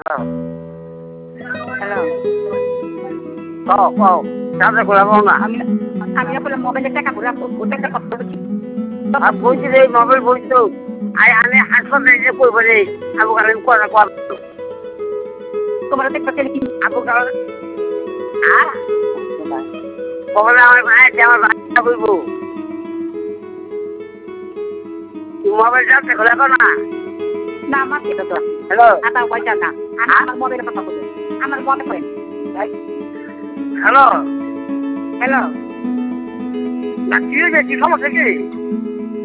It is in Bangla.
হ্যালো কও চার্জে খোলাবো না আমি আপনার মোবাইলে টাকা ভরে ওটা একটা কথা বলছি আর বলছি রে মোবাইল বলছো আই আনে হাসপাতালে যে কইব রে আবু কালাম কোনা কোয়া তোমার দেখতে কি আবু কালাম আর কবলে আমার ভাই আমার ভাই কইব মোবাইল চার্জে খোলাবো না না আমার কেটে তো হ্যালো আটা পয়সা না আমার মোবাইলে কথা বলি আমার মনে পড়ে হ্যালো হ্যালো না কি হয়েছে কি সমস্যা কি